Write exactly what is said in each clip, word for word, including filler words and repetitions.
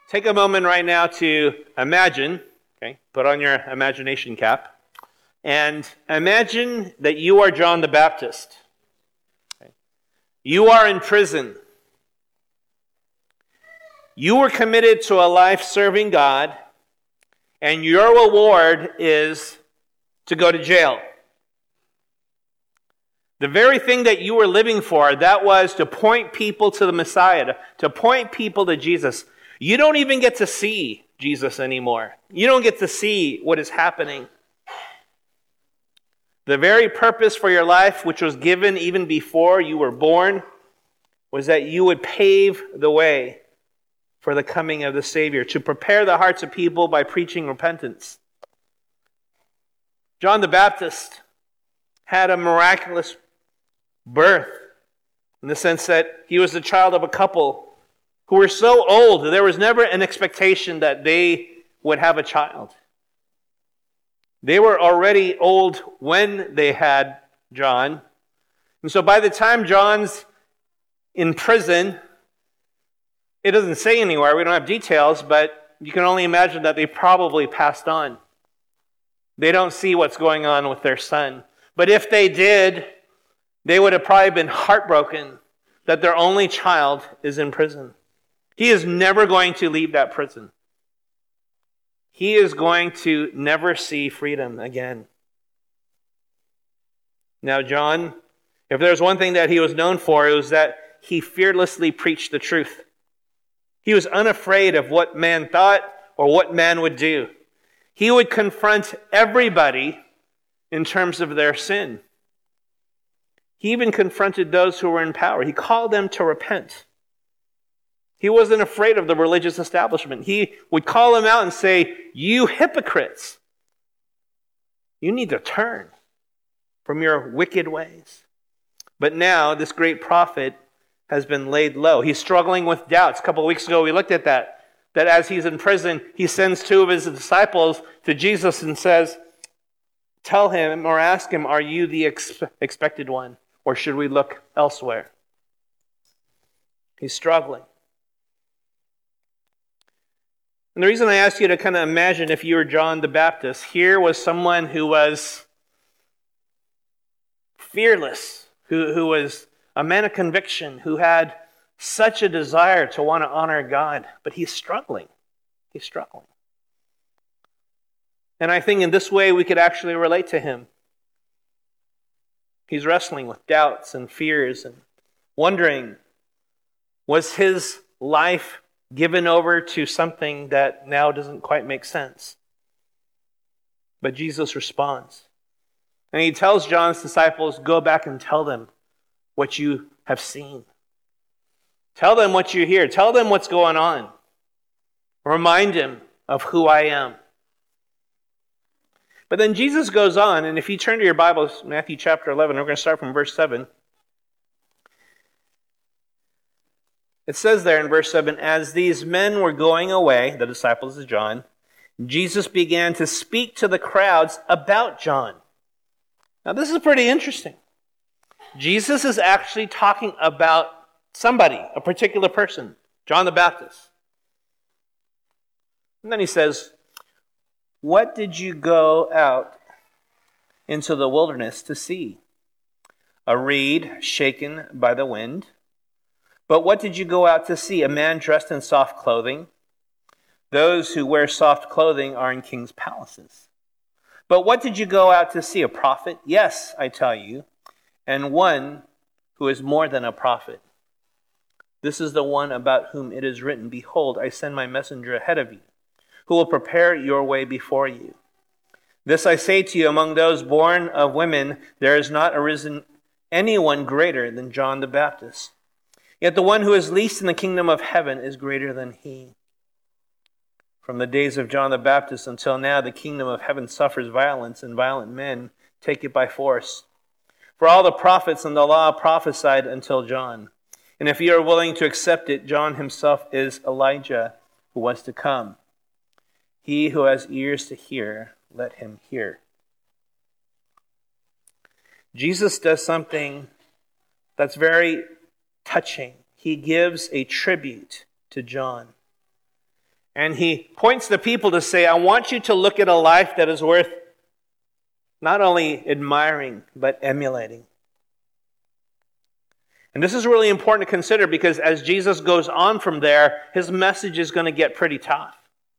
Take a moment right now to imagine, okay, put on your imagination cap, and imagine that you are John the Baptist. Okay. You are in prison. You were committed to a life serving God, and your reward is to go to jail. The very thing that you were living for, that was to point people to the Messiah, to, to point people to Jesus. You don't even get to see Jesus anymore. You don't get to see what is happening. The very purpose for your life, which was given even before you were born, was that you would pave the way for the coming of the Savior, to prepare the hearts of people by preaching repentance. John the Baptist had a miraculous birth, in the sense that he was the child of a couple who were so old that there was never an expectation that they would have a child. They were already old when they had John. And so by the time John's in prison, it doesn't say anywhere, we don't have details, but you can only imagine that they probably passed on. They don't see what's going on with their son. But if they did, they would have probably been heartbroken that their only child is in prison. He is never going to leave that prison. He is going to never see freedom again. Now, John, if there's one thing that he was known for, it was that he fearlessly preached the truth. He was unafraid of what man thought or what man would do. He would confront everybody in terms of their sin. He even confronted those who were in power. He called them to repent. He wasn't afraid of the religious establishment. He would call them out and say, "You hypocrites, you need to turn from your wicked ways." But now this great prophet has been laid low. He's struggling with doubts. A couple of weeks ago we looked at that. That as he's in prison, he sends two of his disciples to Jesus and says, tell him or ask him, are you the ex- expected one? Or should we look elsewhere? He's struggling. And the reason I asked you to kind of imagine if you were John the Baptist, here was someone who was fearless, who, who was a man of conviction, who had such a desire to want to honor God, but he's struggling. He's struggling. And I think in this way we could actually relate to him. He's wrestling with doubts and fears and wondering, was his life given over to something that now doesn't quite make sense? But Jesus responds. And he tells John's disciples, go back and tell them what you have seen. Tell them what you hear. Tell them what's going on. Remind him of who I am. But then Jesus goes on, and if you turn to your Bibles, Matthew chapter eleven, we're going to start from verse seven. It says there in verse seven, as these men were going away, the disciples of John, Jesus began to speak to the crowds about John. Now this is pretty interesting. Jesus is actually talking about somebody, a particular person, John the Baptist. And then he says, what did you go out into the wilderness to see? A reed shaken by the wind? But what did you go out to see? A man dressed in soft clothing? Those who wear soft clothing are in king's palaces. But what did you go out to see? A prophet? Yes, I tell you, and one who is more than a prophet. This is the one about whom it is written, behold, I send my messenger ahead of you, who will prepare your way before you. This I say to you, among those born of women, there has not arisen anyone greater than John the Baptist. Yet the one who is least in the kingdom of heaven is greater than he. From the days of John the Baptist until now, the kingdom of heaven suffers violence, and violent men take it by force. For all the prophets and the law prophesied until John. And if you are willing to accept it, John himself is Elijah who was to come. He who has ears to hear, let him hear. Jesus does something that's very touching. He gives a tribute to John. And he points the people to say, I want you to look at a life that is worth not only admiring, but emulating. And this is really important to consider because as Jesus goes on from there, his message is going to get pretty tough.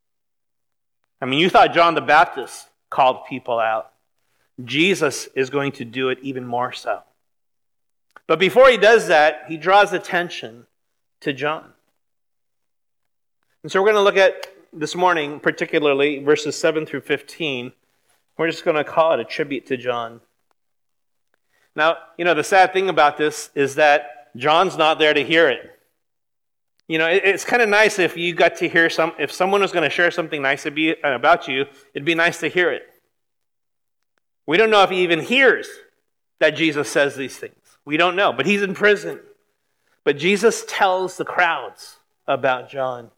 I mean, you thought John the Baptist called people out. Jesus is going to do it even more so. But before he does that, he draws attention to John. And so we're going to look at this morning, particularly verses seven through fifteen. We're just going to call it a tribute to John. Now, you know, the sad thing about this is that John's not there to hear it. You know, it, it's kind of nice if you got to hear some, if someone was going to share something nice about you, it'd be nice to hear it. We don't know if he even hears that Jesus says these things. We don't know, but he's in prison. But Jesus tells the crowds about John.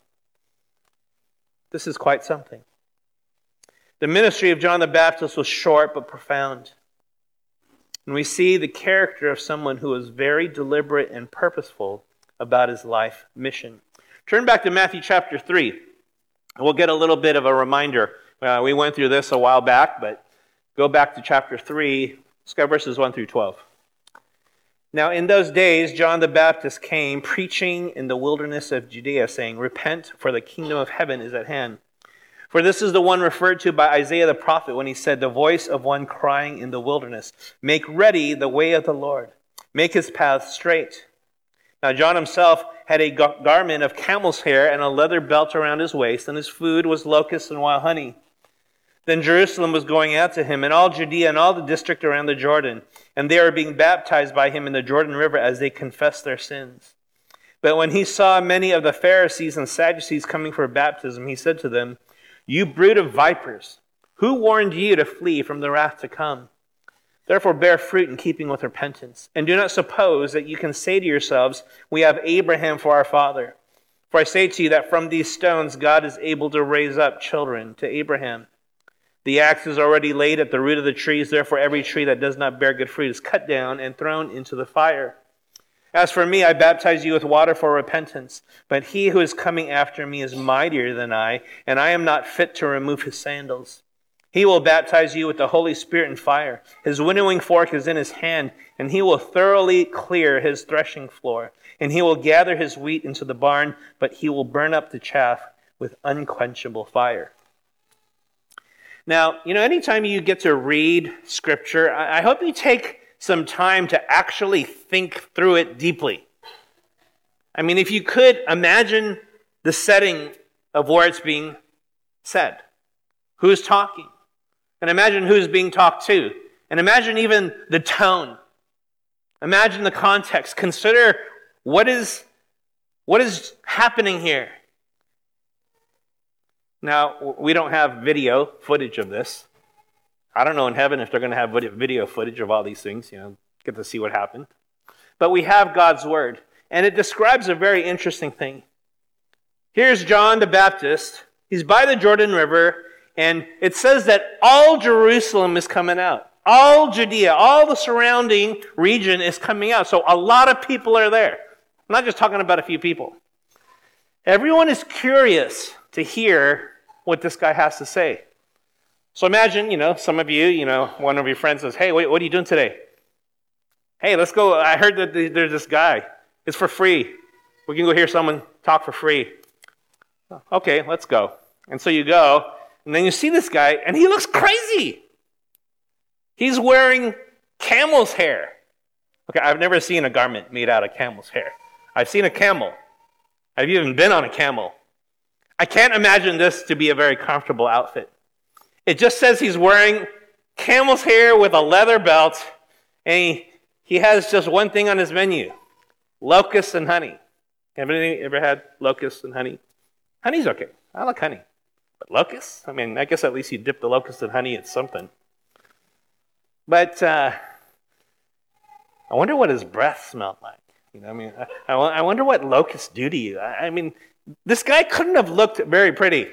This is quite something. The ministry of John the Baptist was short but profound. And we see the character of someone who was very deliberate and purposeful about his life mission. Turn back to Matthew chapter three. And we'll get a little bit of a reminder. Uh, we went through this a while back, but go back to chapter three. Let's go verses one through twelve. Now in those days, John the Baptist came preaching in the wilderness of Judea, saying, Repent, for the kingdom of heaven is at hand. For this is the one referred to by Isaiah the prophet when he said, The voice of one crying in the wilderness, Make ready the way of the Lord, make his path straight. Now John himself had a garment of camel's hair and a leather belt around his waist, and his food was locusts and wild honey. Then Jerusalem was going out to him, and all Judea and all the district around the Jordan, and they were being baptized by him in the Jordan River as they confessed their sins. But when he saw many of the Pharisees and Sadducees coming for baptism, he said to them, You brood of vipers, who warned you to flee from the wrath to come? Therefore bear fruit in keeping with repentance, and do not suppose that you can say to yourselves, We have Abraham for our father. For I say to you that from these stones God is able to raise up children to Abraham. The axe is already laid at the root of the trees, therefore every tree that does not bear good fruit is cut down and thrown into the fire. As for me, I baptize you with water for repentance, but he who is coming after me is mightier than I, and I am not fit to remove his sandals. He will baptize you with the Holy Spirit and fire. His winnowing fork is in his hand, and he will thoroughly clear his threshing floor, and he will gather his wheat into the barn, but he will burn up the chaff with unquenchable fire. Now, you know, anytime you get to read Scripture, I hope you take some time to actually think through it deeply. I mean, if you could imagine the setting of where it's being said, who's talking, and imagine who's being talked to, and imagine even the tone. Imagine the context. Consider what is, what is happening here. Now, we don't have video footage of this. I don't know in heaven if they're going to have video footage of all these things, you know, get to see what happened. But we have God's word, and it describes a very interesting thing. Here's John the Baptist. He's by the Jordan River, and it says that all Jerusalem is coming out. All Judea, all the surrounding region is coming out. So a lot of people are there. I'm not just talking about a few people. Everyone is curious to hear what this guy has to say. So imagine, you know, some of you, you know, one of your friends says, Hey, wait, what are you doing today? Hey, let's go. I heard that there's this guy. It's for free. We can go hear someone talk for free. Okay, let's go. And so you go, and then you see this guy, and he looks crazy. He's wearing camel's hair. Okay, I've never seen a garment made out of camel's hair. I've seen a camel. I've even been on a camel. I can't imagine this to be a very comfortable outfit. It just says he's wearing camel's hair with a leather belt, and he, he has just one thing on his menu, locusts and honey. Have any ever had locusts and honey? Honey's okay. I like honey. But locusts? I mean, I guess at least you dip the locusts in honey, it's something. But uh, I wonder what his breath smelled like. You know, I mean, I, I wonder what locusts do to you. I, I mean, this guy couldn't have looked very pretty.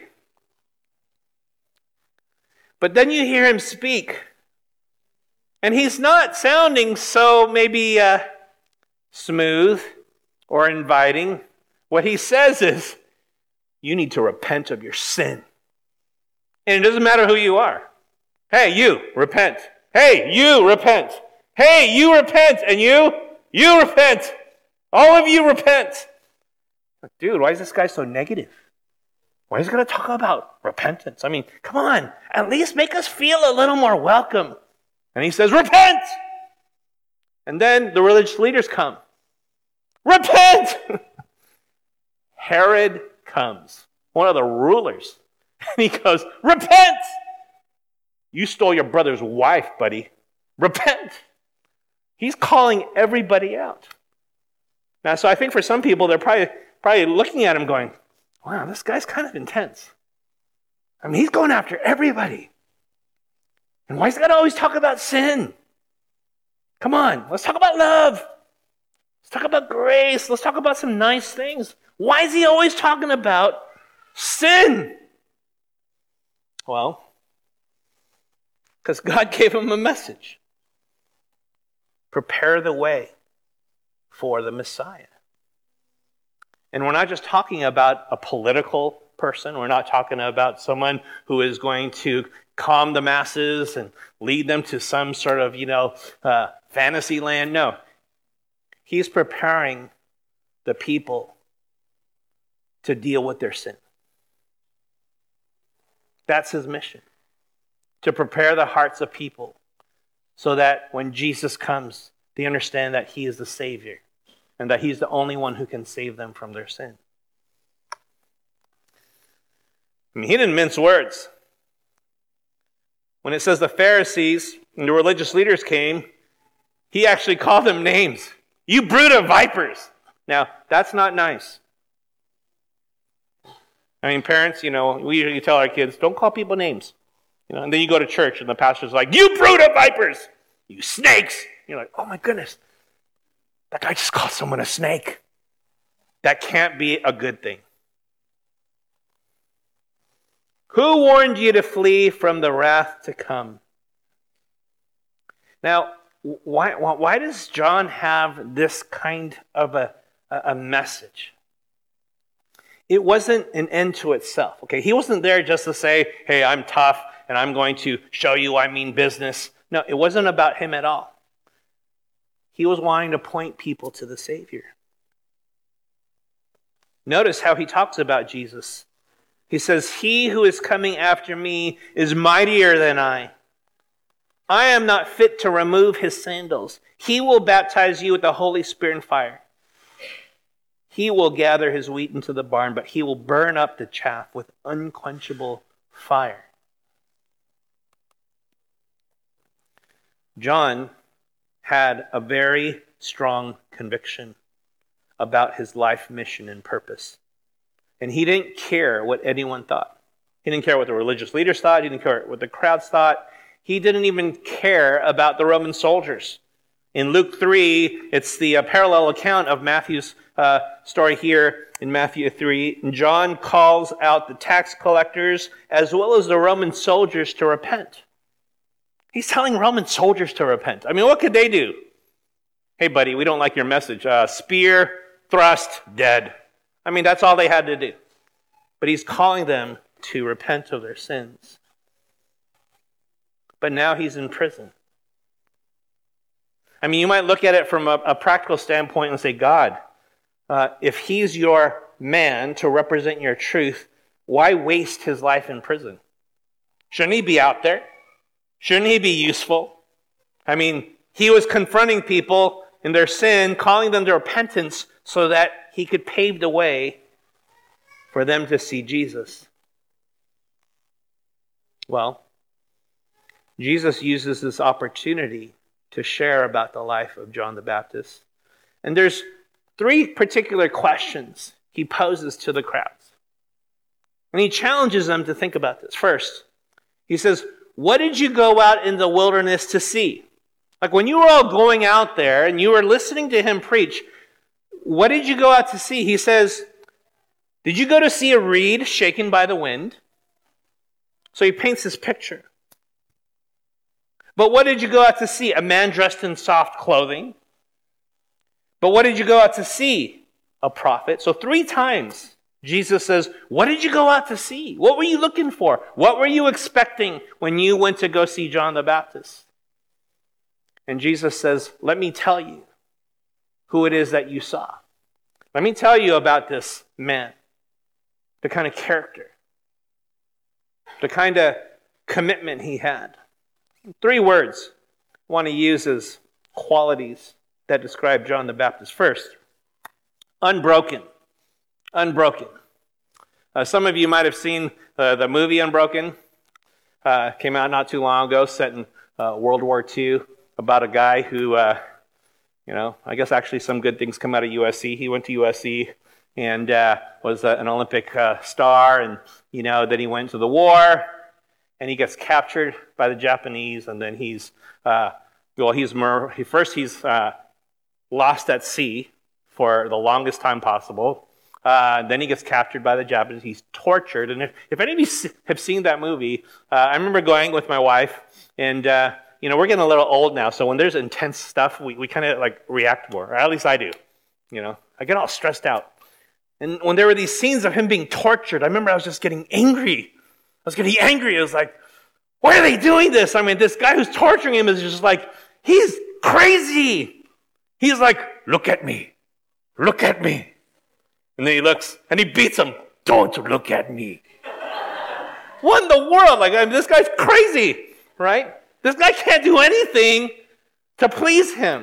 But then you hear him speak, and he's not sounding so maybe uh, smooth or inviting. What he says is, you need to repent of your sin. And it doesn't matter who you are. Hey, you, repent. Hey, you, repent. Hey, you, repent. And you, you, repent. All of you, repent. Like, dude, why is this guy so negative? Why is he going to talk about repentance? I mean, come on, at least make us feel a little more welcome. And he says, repent! And then the religious leaders come. Repent! Herod comes, one of the rulers. And he goes, repent! You stole your brother's wife, buddy. Repent! He's calling everybody out. Now, so I think for some people, they're probably, probably looking at him going, wow, this guy's kind of intense. I mean, he's going after everybody. And why is he got to always talk about sin? Come on, let's talk about love. Let's talk about grace. Let's talk about some nice things. Why is he always talking about sin? Well, because God gave him a message. Prepare the way for the Messiah. And we're not just talking about a political person. We're not talking about someone who is going to calm the masses and lead them to some sort of, you know, uh, fantasy land. No. He's preparing the people to deal with their sin. That's his mission. To prepare the hearts of people so that when Jesus comes, they understand that he is the Savior and that he's the only one who can save them from their sin. I mean, he didn't mince words. When it says the Pharisees and the religious leaders came, he actually called them names. You brood of vipers. Now, that's not nice. I mean, parents, you know, we usually tell our kids, don't call people names. You know, and then you go to church and the pastor's like, you brood of vipers, you snakes. You're like, oh my goodness, that guy just called someone a snake. That can't be a good thing. Who warned you to flee from the wrath to come? Now, why, why does John have this kind of a, a message? It wasn't an end to itself. Okay, he wasn't there just to say, hey, I'm tough and I'm going to show you I mean business. No, it wasn't about him at all. He was wanting to point people to the Savior. Notice how he talks about Jesus. He says, he who is coming after me is mightier than I. I am not fit to remove his sandals. He will baptize you with the Holy Spirit and fire. He will gather his wheat into the barn, but he will burn up the chaff with unquenchable fire. John had a very strong conviction about his life mission and purpose. And he didn't care what anyone thought. He didn't care what the religious leaders thought. He didn't care what the crowds thought. He didn't even care about the Roman soldiers. In Luke three, it's the uh, parallel account of Matthew's uh, story here in Matthew three. And John calls out the tax collectors as well as the Roman soldiers to repent. He's telling Roman soldiers to repent. I mean, what could they do? Hey, buddy, we don't like your message. Uh, spear, thrust, dead. I mean, that's all they had to do. But he's calling them to repent of their sins. But now he's in prison. I mean, you might look at it from a, a practical standpoint and say, God, uh, if he's your man to represent your truth, why waste his life in prison? Shouldn't he be out there? Shouldn't he be useful? I mean, he was confronting people in their sin, calling them to repentance so that he could pave the way for them to see Jesus. Well, Jesus uses this opportunity to share about the life of John the Baptist. And there's three particular questions he poses to the crowds. And he challenges them to think about this. First, he says, what did you go out in the wilderness to see? Like when you were all going out there and you were listening to him preach, what did you go out to see? He says, did you go to see a reed shaken by the wind? So he paints this picture. But what did you go out to see? A man dressed in soft clothing. But what did you go out to see? A prophet. So three times Jesus says, what did you go out to see? What were you looking for? What were you expecting when you went to go see John the Baptist? And Jesus says, let me tell you who it is that you saw. Let me tell you about this man, the kind of character, the kind of commitment he had. Three words I want to use as qualities that describe John the Baptist. First, unbroken. Unbroken. Uh, some of you might have seen uh, the movie Unbroken. Uh, came out not too long ago, set in uh, World War Two, about a guy who, uh, you know, I guess actually some good things come out of U S C. He went to U S C and uh, was uh, an Olympic uh, star, and, you know, then he went to the war, and he gets captured by the Japanese, and then he's, uh, well, he's, mur- he, first he's uh, lost at sea for the longest time possible. Uh, then he gets captured by the Japanese. He's tortured. And if, if any of you have seen that movie, uh, I remember going with my wife, and, uh, you know, we're getting a little old now, so when there's intense stuff, we, we kind of, like, react more. Or at least I do. You know, I get all stressed out. And when there were these scenes of him being tortured, I remember I was just getting angry. I was getting angry. I was like, why are they doing this? I mean, this guy who's torturing him is just like, he's crazy. He's like, look at me. Look at me. And then he looks, and he beats him. Don't look at me. What in the world? Like, I mean, this guy's crazy, right? This guy can't do anything to please him.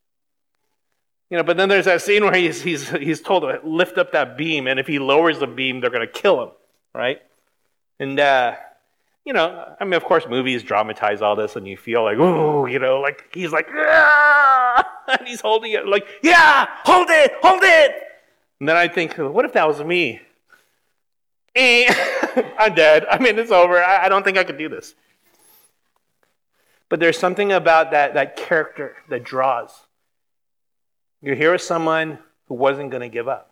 You know, but then there's that scene where he's he's he's told to lift up that beam, and if he lowers the beam, they're going to kill him, right? And, uh, you know, I mean, of course, movies dramatize all this, and you feel like, ooh, you know, like, he's like, ah! And he's holding it, like, yeah, hold it, hold it! And then I think, what if that was me? Eh, I'm dead. I mean, it's over. I, I don't think I could do this. But there's something about that, that character that draws. You're here with someone who wasn't going to give up.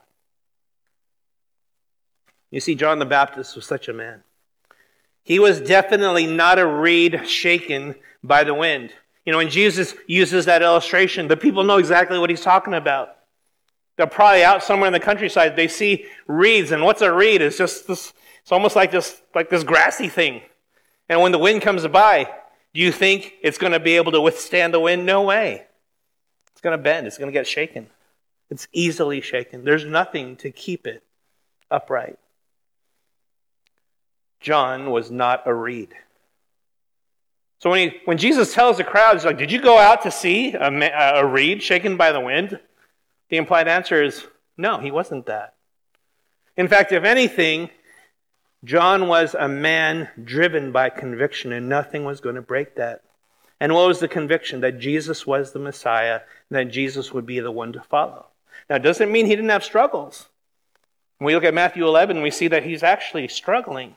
You see, John the Baptist was such a man. He was definitely not a reed shaken by the wind. You know, when Jesus uses that illustration, the people know exactly what he's talking about. They're probably out somewhere in the countryside. They see reeds, and what's a reed? It's just this, it's almost like this, like this grassy thing. And when the wind comes by, do you think it's going to be able to withstand the wind? No way. It's going to bend. It's going to get shaken. It's easily shaken. There's nothing to keep it upright. John was not a reed. So when he, when Jesus tells the crowd, he's like, did you go out to see a, a reed shaken by the wind? The implied answer is, no, he wasn't that. In fact, if anything, John was a man driven by conviction, and nothing was going to break that. And what was the conviction? That Jesus was the Messiah, and that Jesus would be the one to follow. Now, it doesn't mean he didn't have struggles. When we look at Matthew eleven, we see that he's actually struggling.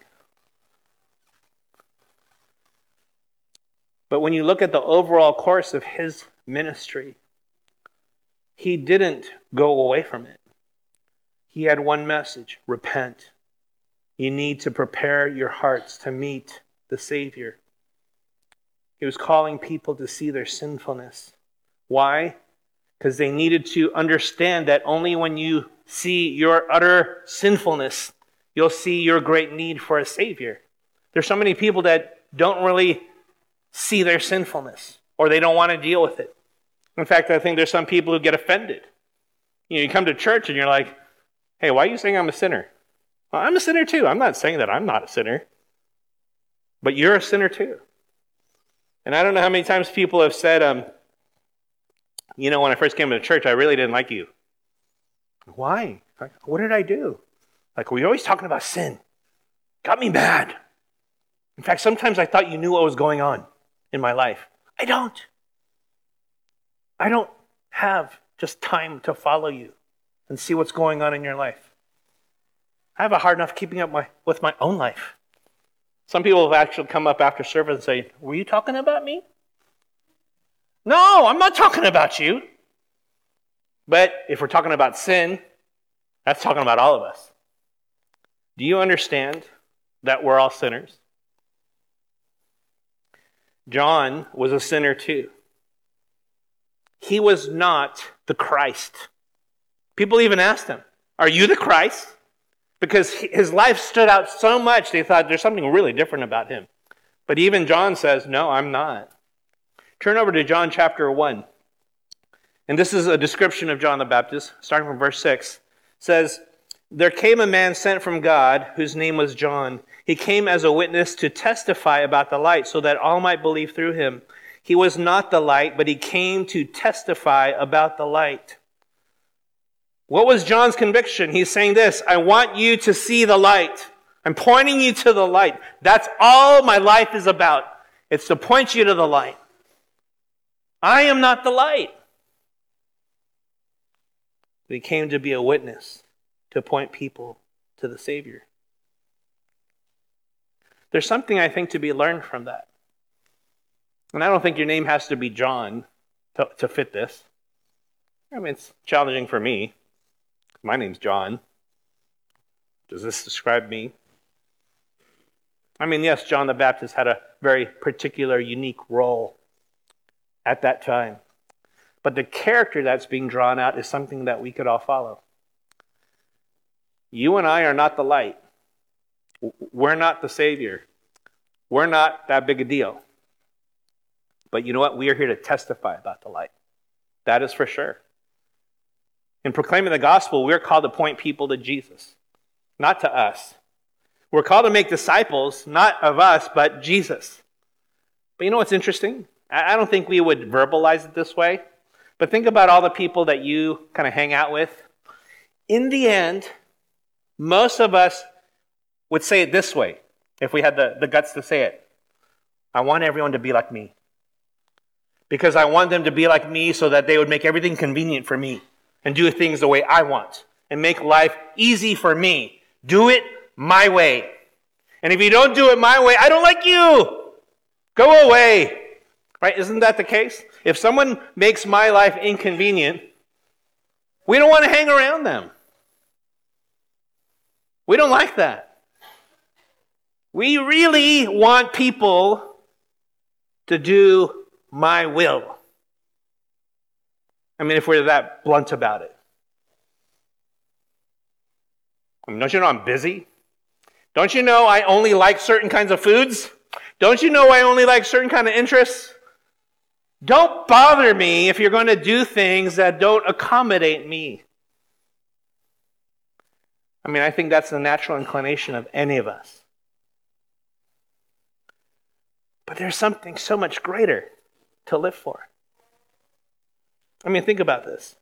But when you look at the overall course of his ministry, he didn't go away from it. He had one message: repent. You need to prepare your hearts to meet the Savior. He was calling people to see their sinfulness. Why? Because they needed to understand that only when you see your utter sinfulness, you'll see your great need for a Savior. There's so many people that don't really see their sinfulness, or they don't want to deal with it. In fact, I think there's some people who get offended. You know, you come to church and you're like, hey, why are you saying I'm a sinner? Well, I'm a sinner too. I'm not saying that I'm not a sinner. But you're a sinner too. And I don't know how many times people have said, um, you know, when I first came to church, I really didn't like you. Why? What did I do? Like, we're always talking about sin. Got me mad. In fact, sometimes I thought you knew what was going on in my life. I don't. I don't have just time to follow you and see what's going on in your life. I have a hard enough keeping up my with my own life. Some people have actually come up after service and say, were you talking about me? No, I'm not talking about you. But if we're talking about sin, that's talking about all of us. Do you understand that we're all sinners? John was a sinner too. He was not the Christ. People even asked him, are you the Christ? Because his life stood out so much, they thought there's something really different about him. But even John says, no, I'm not. Turn over to John chapter one. And this is a description of John the Baptist, starting from verse six. It says, there came a man sent from God, whose name was John. He came as a witness to testify about the light, so that all might believe through him. He was not the light, but he came to testify about the light. What was John's conviction? He's saying this, I want you to see the light. I'm pointing you to the light. That's all my life is about. It's to point you to the light. I am not the light. But he came to be a witness, to point people to the Savior. There's something, I think, to be learned from that. And I don't think your name has to be John to, to fit this. I mean, it's challenging for me. My name's John. Does this describe me? I mean, yes, John the Baptist had a very particular, unique role at that time. But the character that's being drawn out is something that we could all follow. You and I are not the light. We're not the Savior. We're not that big a deal. But you know what? We are here to testify about the light. That is for sure. In proclaiming the gospel, we're called to point people to Jesus, not to us. We're called to make disciples, not of us, but Jesus. But you know what's interesting? I don't think we would verbalize it this way, but think about all the people that you kind of hang out with. In the end, most of us would say it this way, if we had the, the guts to say it. I want everyone to be like me. Because I want them to be like me so that they would make everything convenient for me and do things the way I want and make life easy for me. Do it my way. And if you don't do it my way, I don't like you. Go away. Right? Isn't that the case? If someone makes my life inconvenient, we don't want to hang around them. We don't like that. We really want people to do my will. I mean, if we're that blunt about it. I mean, don't you know I'm busy? Don't you know I only like certain kinds of foods? Don't you know I only like certain kind of interests? Don't bother me if you're going to do things that don't accommodate me. I mean, I think that's the natural inclination of any of us. But there's something so much greater to live for. I mean, think about this.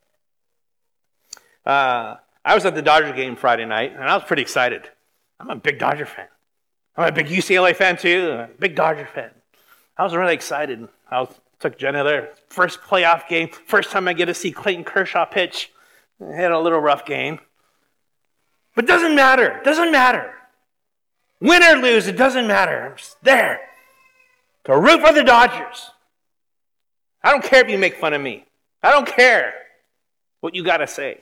Uh, I was at the Dodger game Friday night, and I was pretty excited. I'm a big Dodger fan. I'm a big U C L A fan, too. I'm a big Dodger fan. I was really excited. I was, took Jenna there. First playoff game. First time I get to see Clayton Kershaw pitch. I had a little rough game. But it doesn't matter. It doesn't matter. Win or lose, it doesn't matter. I'm just there to root for the Dodgers. I don't care if you make fun of me. I don't care what you got to say.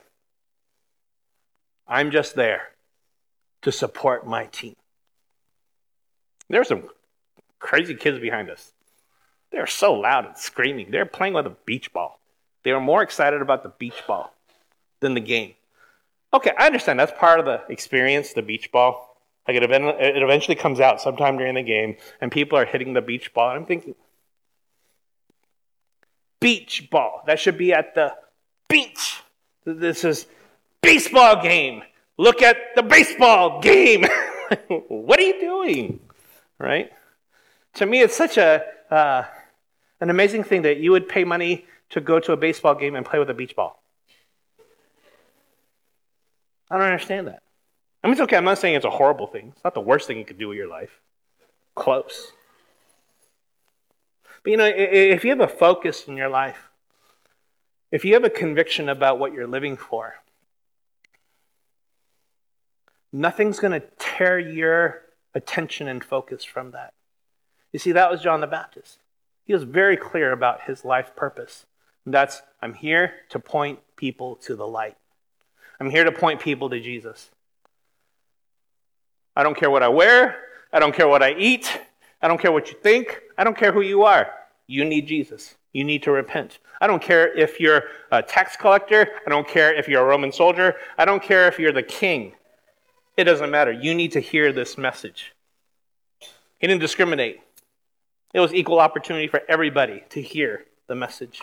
I'm just there to support my team. There are some crazy kids behind us. They're so loud and screaming. They're playing with a beach ball. They were more excited about the beach ball than the game. Okay, I understand. That's part of the experience, the beach ball. Like it, it eventually comes out sometime during the game, and people are hitting the beach ball. And I'm thinking, beach ball. That should be at the beach. This is baseball game. Look at the baseball game. What are you doing? Right? To me, it's such a uh, an amazing thing that you would pay money to go to a baseball game and play with a beach ball. I don't understand that. I mean, it's okay. I'm not saying it's a horrible thing. It's not the worst thing you could do with your life. Close. But you know, if you have a focus in your life, if you have a conviction about what you're living for, nothing's going to tear your attention and focus from that. You see, that was John the Baptist. He was very clear about his life purpose. And that's, I'm here to point people to the light. I'm here to point people to Jesus. I don't care what I wear. I don't care what I eat. I don't care what you think. I don't care who you are. You need Jesus. You need to repent. I don't care if you're a tax collector. I don't care if you're a Roman soldier. I don't care if you're the king. It doesn't matter. You need to hear this message. He didn't discriminate. It was equal opportunity for everybody to hear the message.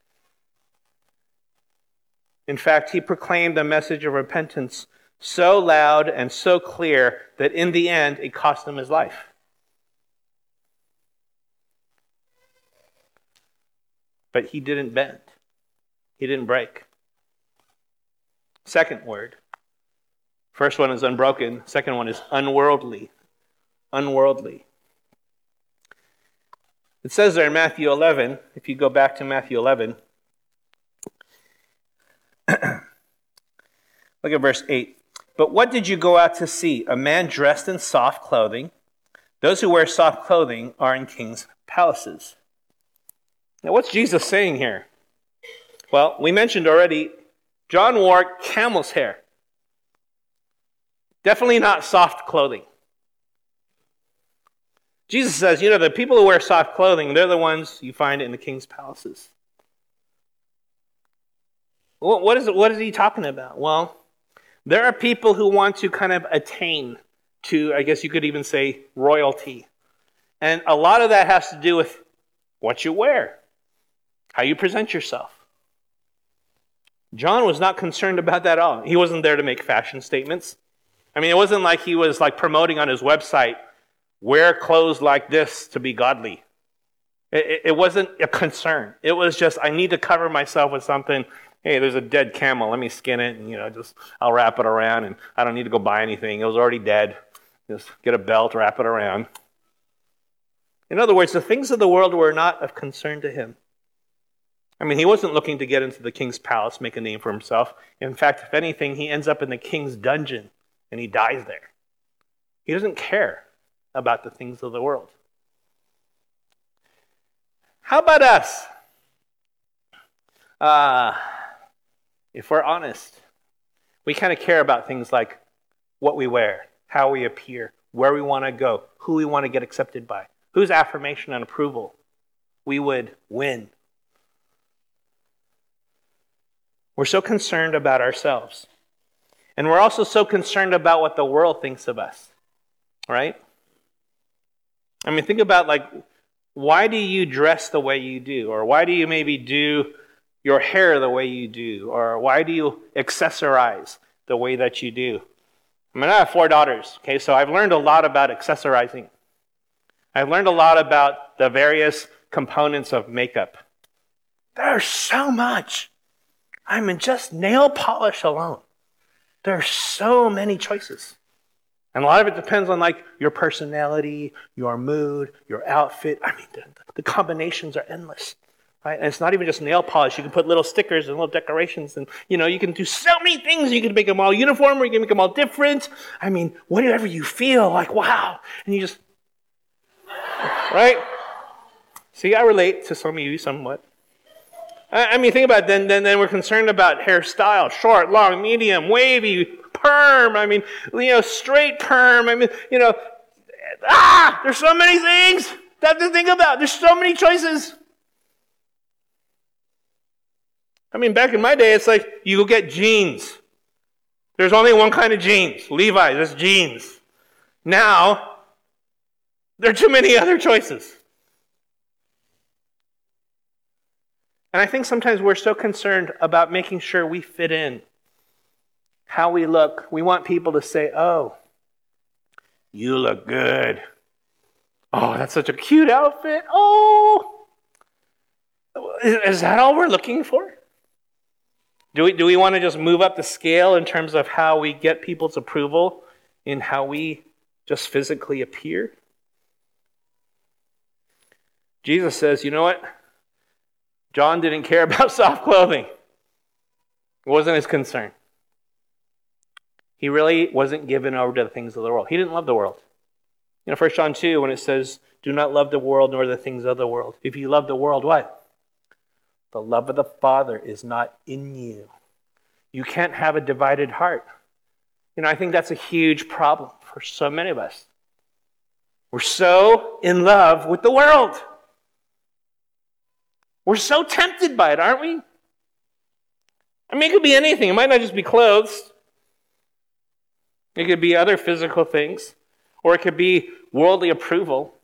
In fact, he proclaimed the message of repentance so loud and so clear that in the end, it cost him his life. But he didn't bend. He didn't break. Second word. First one is unbroken. Second one is unworldly. Unworldly. It says there in Matthew eleven, if you go back to Matthew eleven, look at verse eight. But what did you go out to see? A man dressed in soft clothing. Those who wear soft clothing are in kings' palaces. Now, what's Jesus saying here? Well, we mentioned already, John wore camel's hair. Definitely not soft clothing. Jesus says, you know, the people who wear soft clothing, they're the ones you find in the king's palaces. What is it, what is he talking about? Well, there are people who want to kind of attain to, I guess you could even say, royalty. And a lot of that has to do with what you wear, how you present yourself. John was not concerned about that at all. He wasn't there to make fashion statements. I mean, it wasn't like he was like promoting on his website, wear clothes like this to be godly. It, it wasn't a concern. It was just, I need to cover myself with something. Hey, there's a dead camel. Let me skin it, and you know, just I'll wrap it around, and I don't need to go buy anything. It was already dead. Just get a belt, wrap it around. In other words, the things of the world were not of concern to him. I mean, he wasn't looking to get into the king's palace, make a name for himself. In fact, if anything, he ends up in the king's dungeon, and he dies there. He doesn't care about the things of the world. How about us? Uh, if we're honest, we kind of care about things like what we wear, how we appear, where we want to go, who we want to get accepted by, whose affirmation and approval we would win. We're so concerned about ourselves. And we're also so concerned about what the world thinks of us, right? I mean, think about, like, why do you dress the way you do? Or why do you maybe do your hair the way you do? Or why do you accessorize the way that you do? I mean, I have four daughters, okay? So I've learned a lot about accessorizing. I've learned a lot about the various components of makeup. There's so much. I mean, just nail polish alone. There's so many choices. And a lot of it depends on, like, your personality, your mood, your outfit. I mean, the, the combinations are endless, right? And it's not even just nail polish. You can put little stickers and little decorations, and, you know, you can do so many things. You can make them all uniform, or you can make them all different. I mean, whatever you feel, like, wow. And you just, right? See, I relate to some of you somewhat. I mean, think about it. Then, then, then we're concerned about hairstyle, short, long, medium, wavy, perm. I mean, you know, straight perm. I mean, you know, ah, there's so many things that to think about. There's so many choices. I mean, back in my day, it's like you go get jeans. There's only one kind of jeans, Levi's. That's jeans. Now, there are too many other choices. And I think sometimes we're so concerned about making sure we fit in, how we look. We want people to say, oh, you look good. Oh, that's such a cute outfit. Oh, is, is that all we're looking for? Do we, do we want to just move up the scale in terms of how we get people's approval in how we just physically appear? Jesus says, you know what? John didn't care about soft clothing. It wasn't his concern. He really wasn't given over to the things of the world. He didn't love the world. You know, First John two, when it says, do not love the world nor the things of the world. If you love the world, what? The love of the Father is not in you. You can't have a divided heart. You know, I think that's a huge problem for so many of us. We're so in love with the world. We're so tempted by it, aren't we? I mean, it could be anything. It might not just be clothes. It could be other physical things, or it could be worldly approval.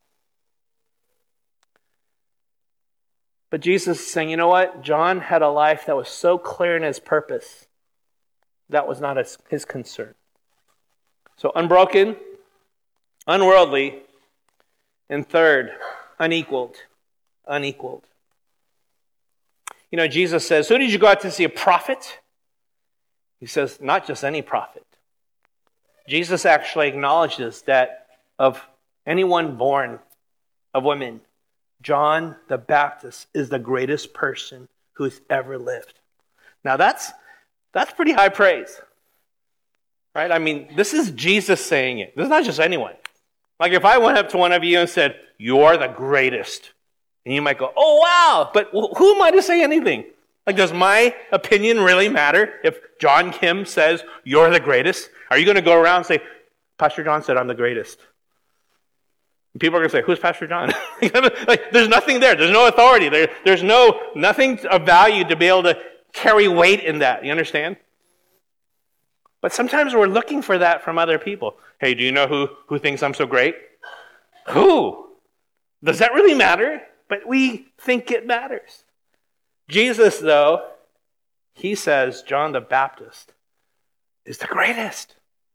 But Jesus is saying, you know what? John had a life that was so clear in his purpose. That was not his, his concern. So unbroken, unworldly, and third, unequaled. Unequaled. You know, Jesus says, who did you go out to see? A prophet? He says, not just any prophet. Jesus actually acknowledges that of anyone born of women, John the Baptist is the greatest person who's ever lived. Now that's that's pretty high praise. Right? I mean, this is Jesus saying it. This is not just anyone. Like if I went up to one of you and said, you're the greatest, and you might go, oh wow, but who am I to say anything? Like, does my opinion really matter if John Kim says, you're the greatest? Are you going to go around and say, Pastor John said I'm the greatest? And people are going to say, who's Pastor John? Like, there's nothing there. There's no authority. There, there's no nothing of value to be able to carry weight in that. You understand? But sometimes we're looking for that from other people. Hey, do you know who, who thinks I'm so great? Who? Does that really matter? But we think it matters. Jesus, though, he says John the Baptist is the greatest.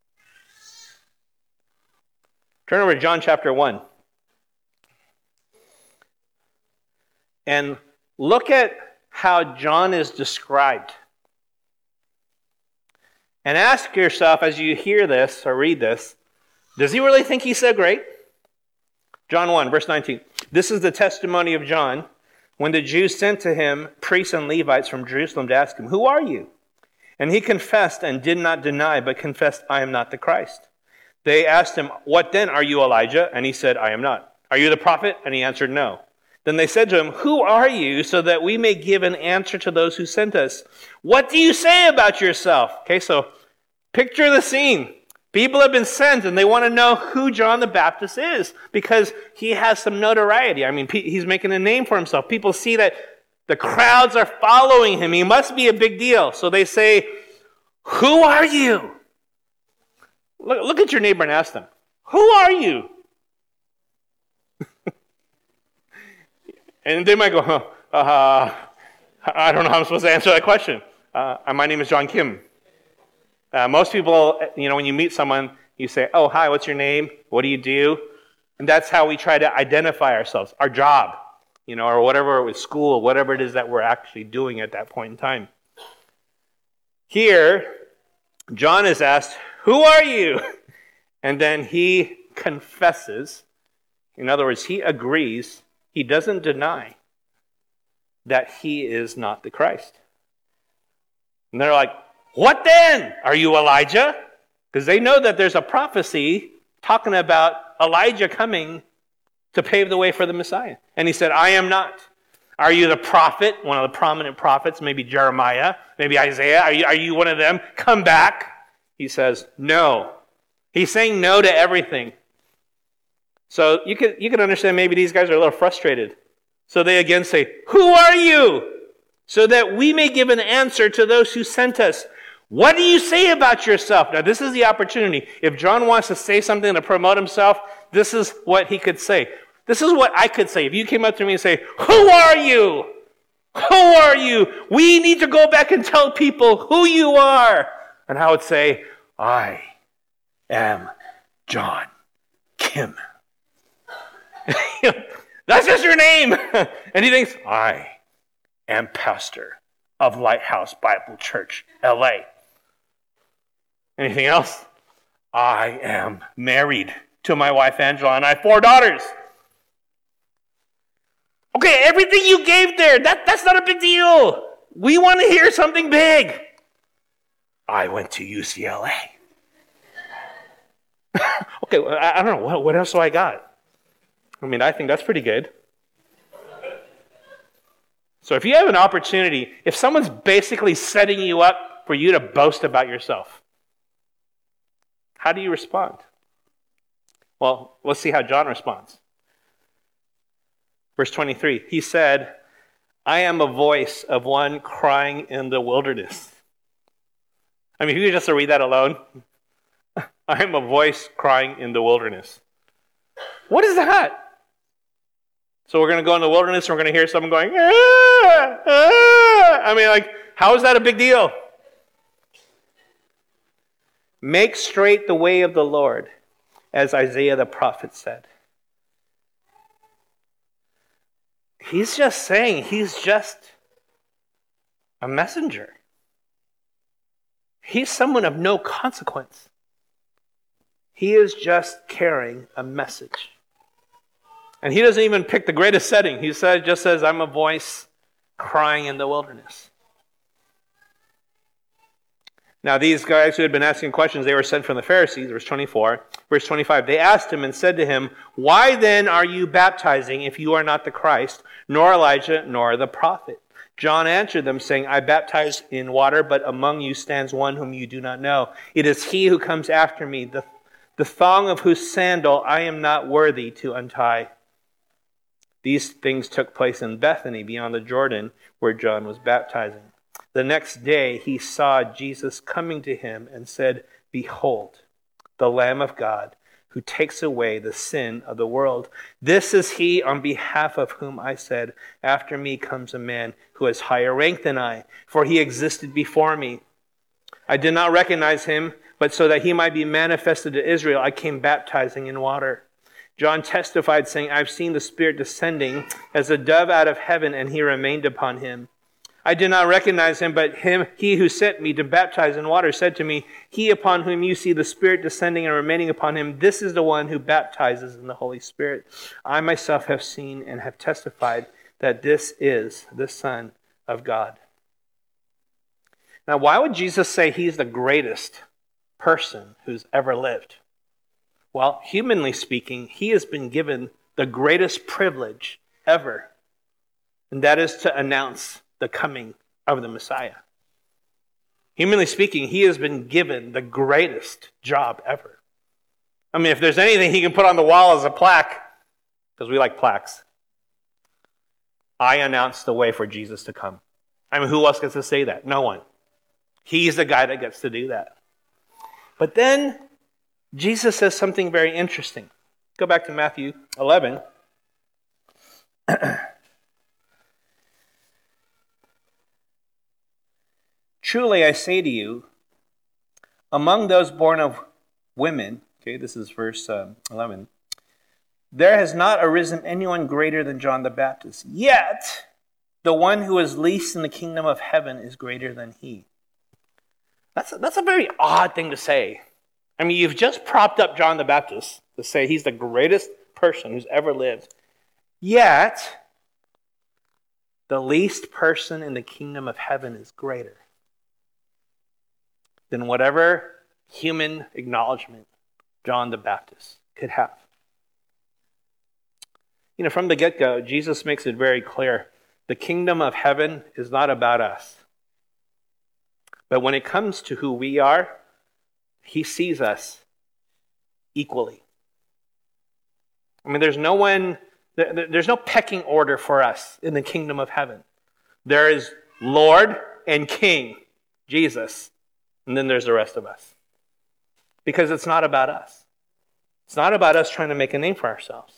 Turn over to John chapter one. And look at how John is described. And ask yourself as you hear this or read this, does he really think he's so great? John one, verse nineteen. This is the testimony of John when the Jews sent to him priests and Levites from Jerusalem to ask him, who are you? And he confessed and did not deny, but confessed, I am not the Christ. They asked him, what then? Are you Elijah? And he said, I am not. Are you the prophet? And he answered, no. Then they said to him, who are you, so that we may give an answer to those who sent us? What do you say about yourself? Okay, so picture the scene. People have been sent and they want to know who John the Baptist is because he has some notoriety. I mean, he's making a name for himself. People see that the crowds are following him. He must be a big deal. So they say, who are you? Look, look at your neighbor and ask them, who are you? And they might go, huh, uh, I don't know how I'm supposed to answer that question. Uh, my name is John Kim. Uh, most people, you know, when you meet someone, you say, oh, hi, what's your name? What do you do? And that's how we try to identify ourselves, our job, you know, or whatever it was, school, whatever it is that we're actually doing at that point in time. Here, John is asked, who are you? And then he confesses. In other words, he agrees. He doesn't deny that he is not the Christ. And they're like, what then? Are you Elijah? Because they know that there's a prophecy talking about Elijah coming to pave the way for the Messiah. And he said, I am not. Are you the prophet, one of the prominent prophets, maybe Jeremiah, maybe Isaiah? Are you, are you one of them? Come back. He says, no. He's saying no to everything. So you can, you can understand maybe these guys are a little frustrated. So they again say, who are you? So that we may give an answer to those who sent us. What do you say about yourself? Now, this is the opportunity. If John wants to say something to promote himself, this is what he could say. This is what I could say. If you came up to me and say, who are you? Who are you? We need to go back and tell people who you are. And I would say, I am John Kim. That's just your name. And he thinks, I am pastor of Lighthouse Bible Church, L A. Anything else? I am married to my wife, Angela, and I have four daughters. Okay, everything you gave there, that, that's not a big deal. We want to hear something big. I went to U C L A. Okay, I, I don't know. What, what else do I got? I mean, I think that's pretty good. So if you have an opportunity, if someone's basically setting you up for you to boast about yourself, how do you respond? Well, let's see how John responds. Verse twenty-three, he said, I am a voice of one crying in the wilderness. I mean, if you could just read that alone, I am a voice crying in the wilderness. What is that? So we're going to go in the wilderness and we're going to hear someone going, ah, ah. I mean, like, how is that a big deal? Make straight the way of the Lord, as Isaiah the prophet said. He's just saying, he's just a messenger. He's someone of no consequence. He is just carrying a message. And he doesn't even pick the greatest setting. He said, just says, I'm a voice crying in the wilderness. Now these guys who had been asking questions, they were sent from the Pharisees, verse twenty-four. Verse twenty-five, they asked him and said to him, why then are you baptizing if you are not the Christ, nor Elijah, nor the prophet? John answered them, saying, I baptize in water, but among you stands one whom you do not know. It is he who comes after me, the, the thong of whose sandal I am not worthy to untie. These things took place in Bethany, beyond the Jordan, where John was baptizing. The next day he saw Jesus coming to him and said, behold, the Lamb of God, who takes away the sin of the world. This is he on behalf of whom I said, after me comes a man who has higher rank than I, for he existed before me. I did not recognize him, but so that he might be manifested to Israel, I came baptizing in water. John testified, saying, I've seen the Spirit descending as a dove out of heaven, and he remained upon him. I did not recognize him, but him, he who sent me to baptize in water said to me, he upon whom you see the Spirit descending and remaining upon him, this is the one who baptizes in the Holy Spirit. I myself have seen and have testified that this is the Son of God. Now, why would Jesus say he's the greatest person who's ever lived? Well, humanly speaking, he has been given the greatest privilege ever, and that is to announce the coming of the Messiah. Humanly speaking, he has been given the greatest job ever. I mean, if there's anything he can put on the wall as a plaque, because we like plaques, I announce the way for Jesus to come. I mean, who else gets to say that? No one. He's the guy that gets to do that. But then Jesus says something very interesting. Go back to Matthew eleven. Truly I say to you, among those born of women, okay, this is verse um, eleven, there has not arisen anyone greater than John the Baptist. Yet, the one who is least in the kingdom of heaven is greater than he. That's a, that's a very odd thing to say. I mean, you've just propped up John the Baptist to say he's the greatest person who's ever lived. Yet, the least person in the kingdom of heaven is greater than whatever human acknowledgement John the Baptist could have. You know, from the get-go, Jesus makes it very clear. The kingdom of heaven is not about us. But when it comes to who we are, he sees us equally. I mean, there's no one, there's no pecking order for us in the kingdom of heaven. There is Lord and King, Jesus, and then there's the rest of us. Because it's not about us. It's not about us trying to make a name for ourselves.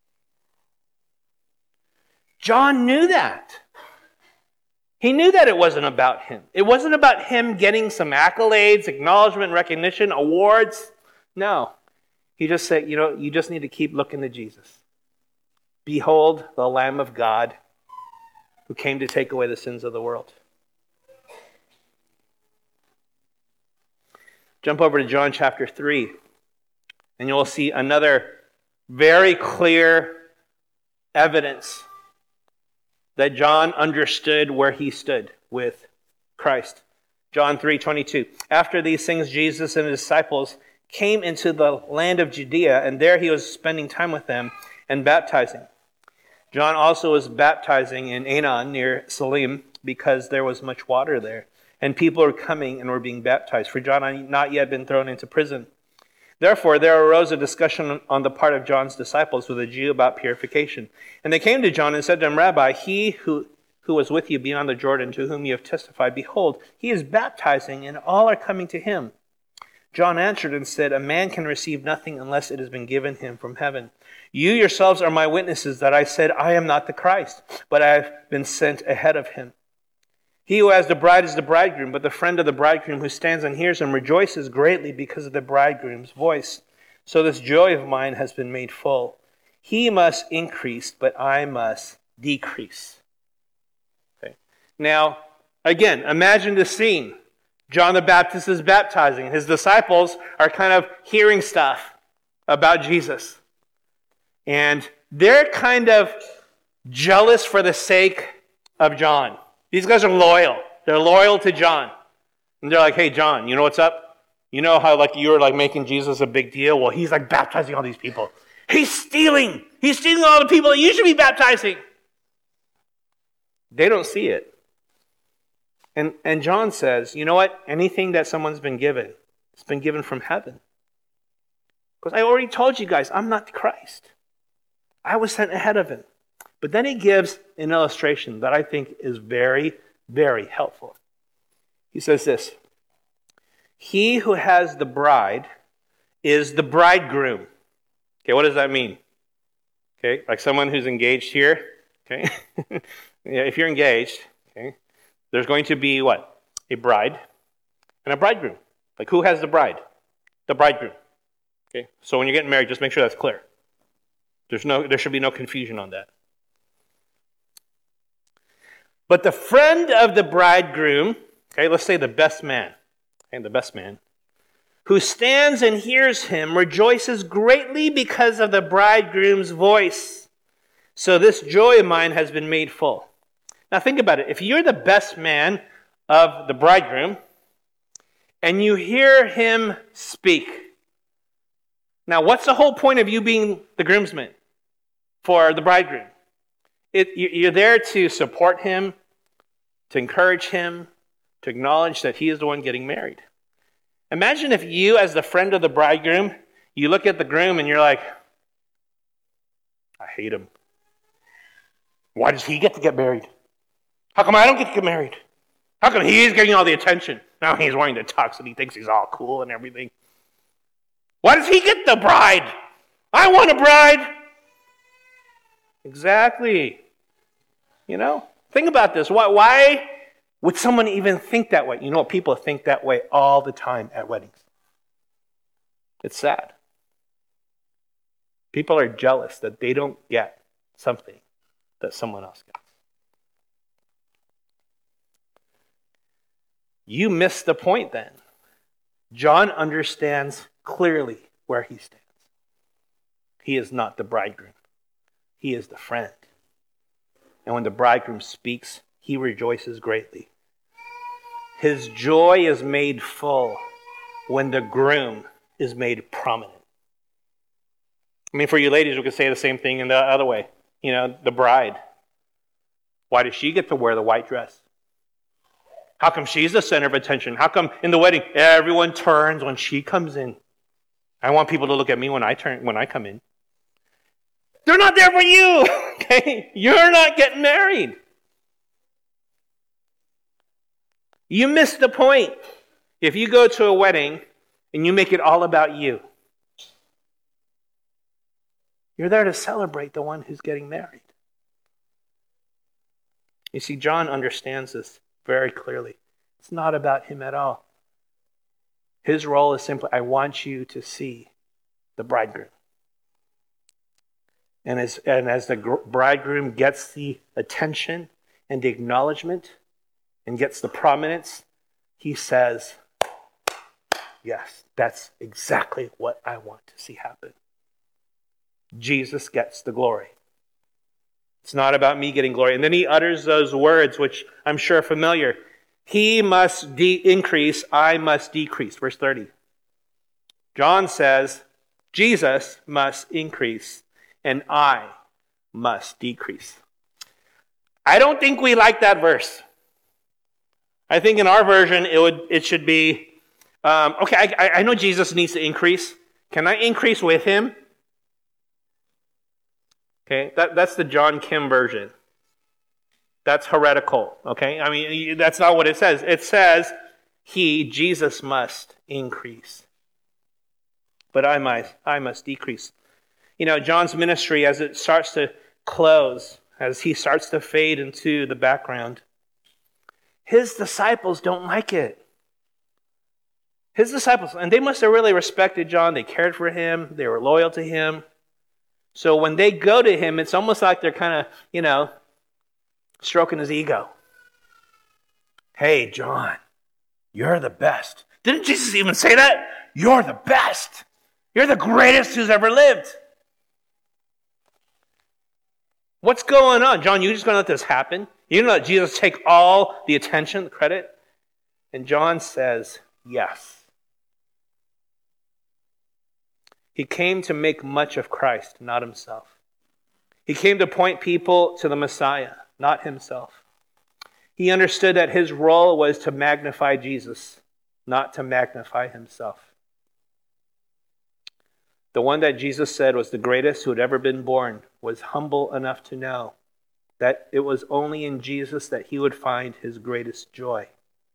John knew that. He knew that it wasn't about him. It wasn't about him getting some accolades, acknowledgement, recognition, awards. No. He just said, you know, you just need to keep looking to Jesus. Behold, the Lamb of God who came to take away the sins of the world. Jump over to John chapter three, and you'll see another very clear evidence that John understood where he stood with Christ. John three twenty-two. After these things, Jesus and his disciples came into the land of Judea, and there he was spending time with them and baptizing. John also was baptizing in Aenon near Salim because there was much water there, and people were coming and were being baptized, for John had not yet been thrown into prison. Therefore, there arose a discussion on the part of John's disciples with a Jew about purification. And they came to John and said to him, Rabbi, he who, who was with you beyond the Jordan, to whom you have testified, behold, he is baptizing, and all are coming to him. John answered and said, a man can receive nothing unless it has been given him from heaven. You yourselves are my witnesses that I said, I am not the Christ, but I have been sent ahead of him. He who has the bride is the bridegroom, but the friend of the bridegroom who stands and hears him rejoices greatly because of the bridegroom's voice. So this joy of mine has been made full. He must increase, but I must decrease. Okay. Now, again, imagine the scene. John the Baptist is baptizing. His disciples are kind of hearing stuff about Jesus. And they're kind of jealous for the sake of John. These guys are loyal. They're loyal to John. And they're like, hey, John, you know what's up? You know how like you were like making Jesus a big deal? Well, he's like baptizing all these people. He's stealing. He's stealing all the people that you should be baptizing. They don't see it. And, and John says, you know what? Anything that someone's been given, it's been given from heaven. Because I already told you guys, I'm not the Christ. I was sent ahead of him. But then he gives an illustration that I think is very, very helpful. He says this, he who has the bride is the bridegroom. Okay, what does that mean? Okay, like someone who's engaged here. Okay, yeah, if you're engaged, okay, there's going to be what? A bride and a bridegroom. Like who has the bride? The bridegroom. Okay, so when you're getting married, just make sure that's clear. There's no, there should be no confusion on that. But the friend of the bridegroom, okay, let's say the best man, okay, the best man, who stands and hears him, rejoices greatly because of the bridegroom's voice. So this joy of mine has been made full. Now think about it. If you're the best man of the bridegroom, and you hear him speak, now what's the whole point of you being the groomsman for the bridegroom? It, you're there to support him, to encourage him, to acknowledge that he is the one getting married. Imagine if you, as the friend of the bridegroom, you look at the groom and you're like, I hate him. Why does he get to get married? How come I don't get to get married? How come he's getting all the attention? Now he's wearing the tux and he thinks he's all cool and everything. Why does he get the bride? I want a bride. Exactly. You know, think about this. Why, why would someone even think that way? You know, people think that way all the time at weddings. It's sad. People are jealous that they don't get something that someone else gets. You missed the point then. John understands clearly where he stands. He is not the bridegroom. He is the friend. And when the bridegroom speaks, he rejoices greatly. His joy is made full when the groom is made prominent. I mean, for you ladies, we could say the same thing in the other way. You know, the bride. Why does she get to wear the white dress? How come she's the center of attention? How come in the wedding, everyone turns when she comes in? I want people to look at me when I turn when I come in. They're not there for you. Okay? You're not getting married. You missed the point. If you go to a wedding and you make it all about you, you're there to celebrate the one who's getting married. You see, John understands this very clearly. It's not about him at all. His role is simply, I want you to see the bridegroom. And as, and as the bridegroom gets the attention and the acknowledgement and gets the prominence, he says, yes, that's exactly what I want to see happen. Jesus gets the glory. It's not about me getting glory. And then he utters those words, which I'm sure are familiar. He must de- increase, I must decrease. Verse thirty. John says, Jesus must increase, and I must decrease. I don't think we like that verse. I think in our version, it would it should be, um, okay, I, I know Jesus needs to increase. Can I increase with him? Okay, that, that's the John Kim version. That's heretical, okay? I mean, that's not what it says. It says, he, Jesus, must increase, but I must, I must decrease. You know, John's ministry, as it starts to close, as he starts to fade into the background, his disciples don't like it. His disciples, and they must have really respected John. They cared for him. They were loyal to him. So when they go to him, it's almost like they're kind of, you know, stroking his ego. Hey, John, you're the best. Didn't Jesus even say that? You're the best. You're the greatest who's ever lived. What's going on? John, you just going to let this happen? You're going to let Jesus take all the attention, the credit? And John says, yes. He came to make much of Christ, not himself. He came to point people to the Messiah, not himself. He understood that his role was to magnify Jesus, not to magnify himself. The one that Jesus said was the greatest who had ever been born was humble enough to know that it was only in Jesus that he would find his greatest joy.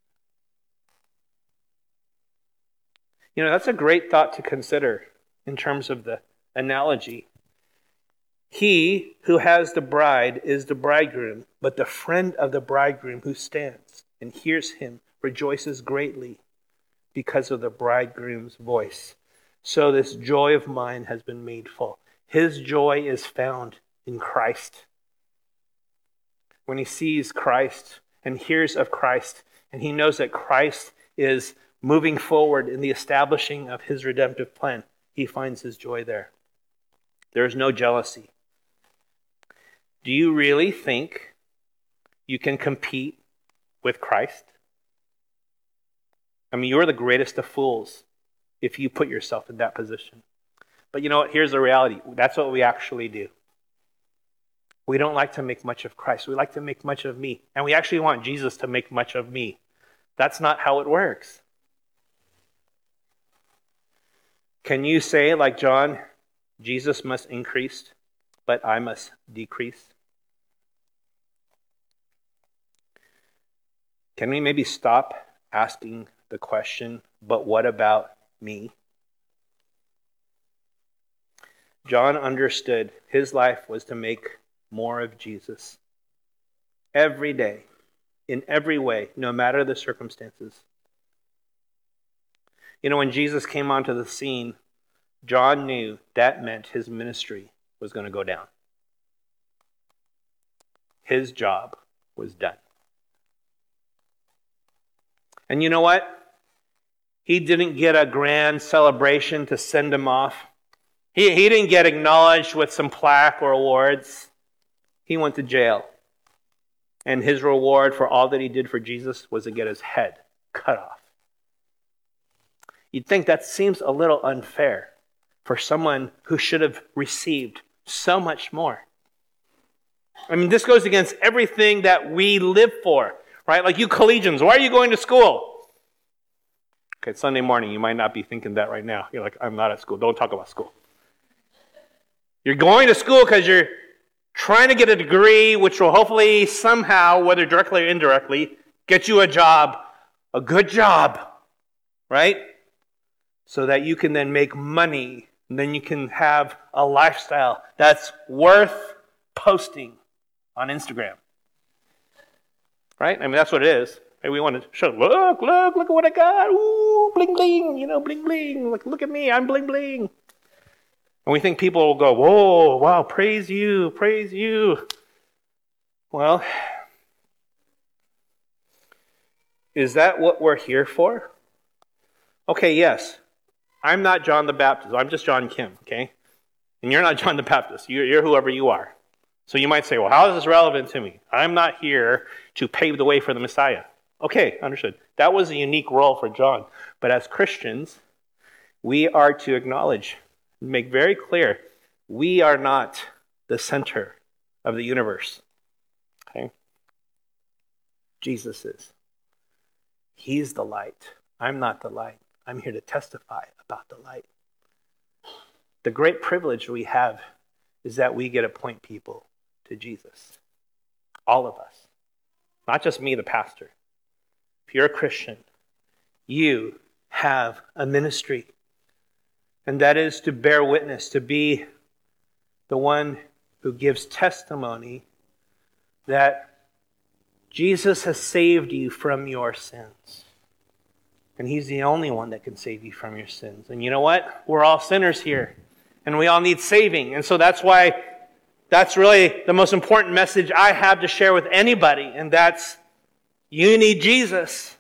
You know, that's a great thought to consider in terms of the analogy. He who has the bride is the bridegroom, but the friend of the bridegroom who stands and hears him rejoices greatly because of the bridegroom's voice. So this joy of mine has been made full. His joy is found in Christ. When he sees Christ and hears of Christ, and he knows that Christ is moving forward in the establishing of his redemptive plan, he finds his joy there. There is no jealousy. Do you really think you can compete with Christ? I mean, you're the greatest of fools if you put yourself in that position. But you know what? Here's the reality. That's what we actually do. We don't like to make much of Christ. We like to make much of me. And we actually want Jesus to make much of me. That's not how it works. Can you say, like John, Jesus must increase, but I must decrease? Can we maybe stop asking the question, but what about me? John understood his life was to make more of Jesus. Every day, in every way, no matter the circumstances. You know, when Jesus came onto the scene, John knew that meant his ministry was going to go down. His job was done. And you know what? He didn't get a grand celebration to send him off. He, he didn't get acknowledged with some plaque or awards. He went to jail. And his reward for all that he did for Jesus was to get his head cut off. You'd think that seems a little unfair for someone who should have received so much more. I mean, this goes against everything that we live for, right? Like you collegians, why are you going to school? Okay, it's Sunday morning. You might not be thinking that right now. You're like, I'm not at school. Don't talk about school. You're going to school because you're trying to get a degree which will hopefully somehow, whether directly or indirectly, get you a job, a good job, right? So that you can then make money, and then you can have a lifestyle that's worth posting on Instagram. Right? I mean, that's what it is. Hey, we want to show, look, look, look at what I got. Ooh, bling, bling, you know, bling, bling. Look, look at me, I'm bling, bling. And we think people will go, whoa, wow, praise you, praise you. Well, is that what we're here for? Okay, yes. I'm not John the Baptist. I'm just John Kim, okay? And you're not John the Baptist. You're, you're whoever you are. So you might say, well, how is this relevant to me? I'm not here to pave the way for the Messiah. Okay, understood. That was a unique role for John. But as Christians, we are to acknowledge, make very clear, we are not the center of the universe. Okay? Jesus is. He's the light. I'm not the light. I'm here to testify about the light. The great privilege we have is that we get to point people to Jesus. All of us. Not just me, the pastor. If you're a Christian, you have a ministry. And that is to bear witness, to be the one who gives testimony that Jesus has saved you from your sins. And he's the only one that can save you from your sins. And you know what? We're all sinners here. And we all need saving. And so that's why that's really the most important message I have to share with anybody. And that's, you need Jesus.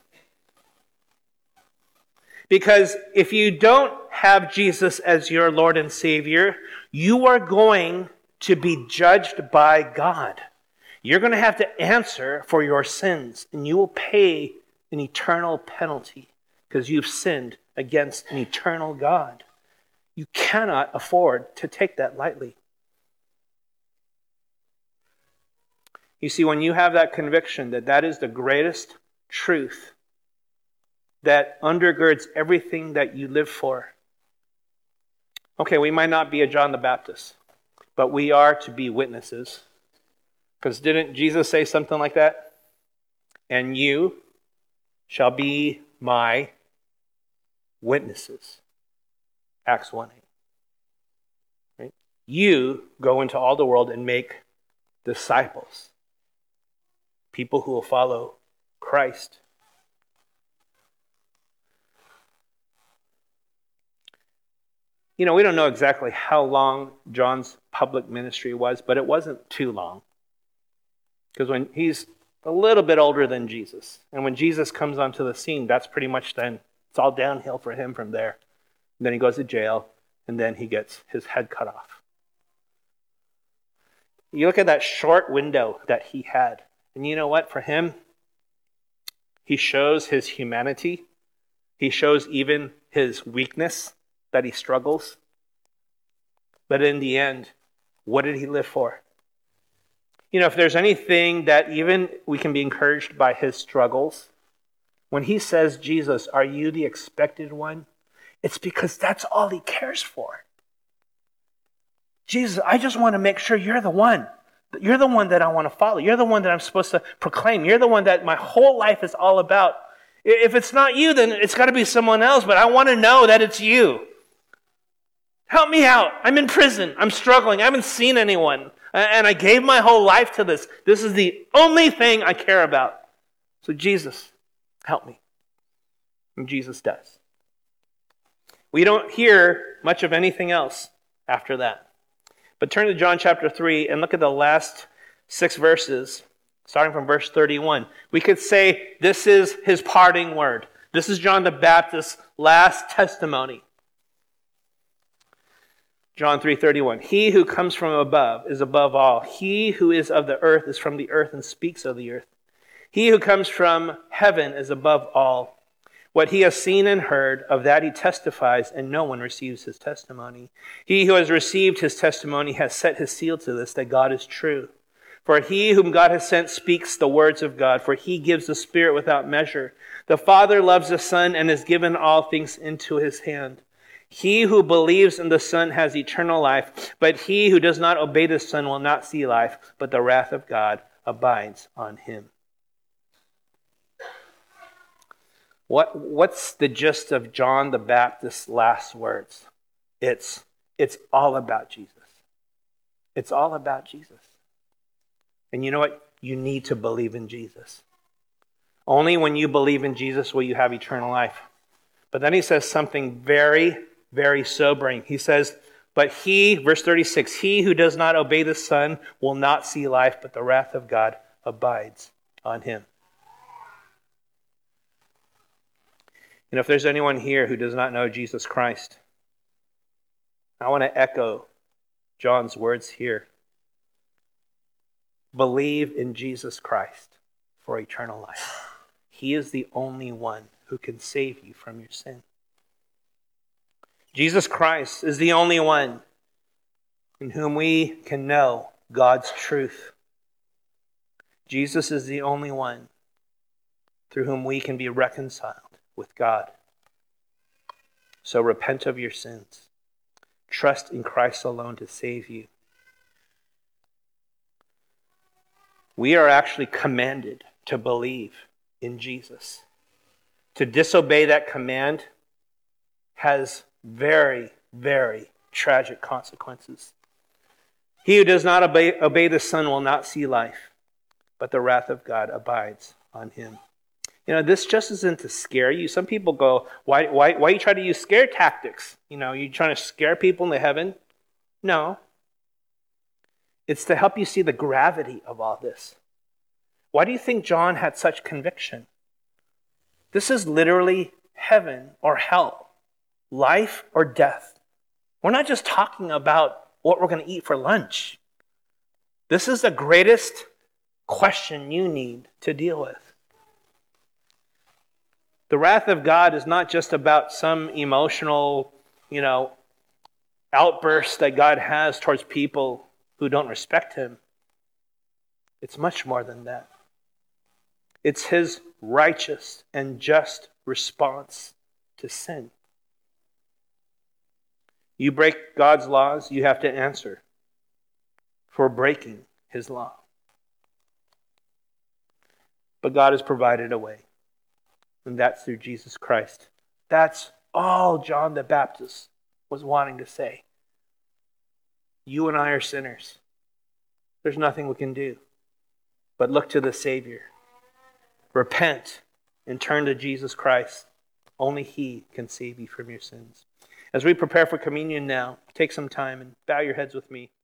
Because if you don't have Jesus as your Lord and Savior, you are going to be judged by God. You're going to have to answer for your sins, and you will pay an eternal penalty because you've sinned against an eternal God. You cannot afford to take that lightly. You see, when you have that conviction that that is the greatest truth that undergirds everything that you live for. Okay, we might not be a John the Baptist, but we are to be witnesses. Because didn't Jesus say something like that? And you shall be my witnesses. Acts one eight. Right? You go into all the world and make disciples. People who will follow Christ. You know, we don't know exactly how long John's public ministry was, but it wasn't too long. Because when he's a little bit older than Jesus, and when Jesus comes onto the scene, that's pretty much then, it's all downhill for him from there. And then he goes to jail, and then he gets his head cut off. You look at that short window that he had, and you know what? For him, he shows his humanity. He shows even his weakness, that he struggles. But in the end, what did he live for? You know, if there's anything that even we can be encouraged by his struggles, when he says, Jesus, are you the expected one? It's because that's all he cares for. Jesus, I just want to make sure you're the one. You're the one that I want to follow. You're the one that I'm supposed to proclaim. You're the one that my whole life is all about. If it's not you, then it's got to be someone else, but I want to know that it's you. Help me out. I'm in prison. I'm struggling. I haven't seen anyone. And I gave my whole life to this. This is the only thing I care about. So Jesus, help me. And Jesus does. We don't hear much of anything else after that. But turn to John chapter three and look at the last six verses, starting from verse thirty-one. We could say this is his parting word. This is John the Baptist's last testimony. John three thirty-one. He who comes from above is above all. He who is of the earth is from the earth and speaks of the earth. He who comes from heaven is above all. What he has seen and heard, of that he testifies, and no one receives his testimony. He who has received his testimony has set his seal to this, that God is true. For he whom God has sent speaks the words of God, for he gives the Spirit without measure. The Father loves the Son and has given all things into his hand. He who believes in the Son has eternal life, but he who does not obey the Son will not see life, but the wrath of God abides on him. What, what's the gist of John the Baptist's last words? It's, it's all about Jesus. It's all about Jesus. And you know what? You need to believe in Jesus. Only when you believe in Jesus will you have eternal life. But then he says something very, very sobering. He says, but he, verse thirty-six, he who does not obey the Son will not see life, but the wrath of God abides on him. And if there's anyone here who does not know Jesus Christ, I want to echo John's words here. Believe in Jesus Christ for eternal life. He is the only one who can save you from your sin. Jesus Christ is the only one in whom we can know God's truth. Jesus is the only one through whom we can be reconciled with God. So repent of your sins. Trust in Christ alone to save you. We are actually commanded to believe in Jesus. To disobey that command has very very tragic consequences. He who does not obey, obey the Son will not see life, but the wrath of God abides on him. You know, this just isn't to scare you. Some people go, why, why, why you try to use scare tactics? You know, you trying to scare people into heaven? No. It's to help you see the gravity of all this. Why do you think John had such conviction? This is literally heaven or hell, life or death. We're not just talking about what we're going to eat for lunch. This is the greatest question you need to deal with. The wrath of God is not just about some emotional, you know, outburst that God has towards people who don't respect him. It's much more than that. It's his righteous and just response to sin. You break God's laws, you have to answer for breaking his law. But God has provided a way, and that's through Jesus Christ. That's all John the Baptist was wanting to say. You and I are sinners. There's nothing we can do but look to the Savior. Repent and turn to Jesus Christ. Only he can save you from your sins. As we prepare for communion now, take some time and bow your heads with me.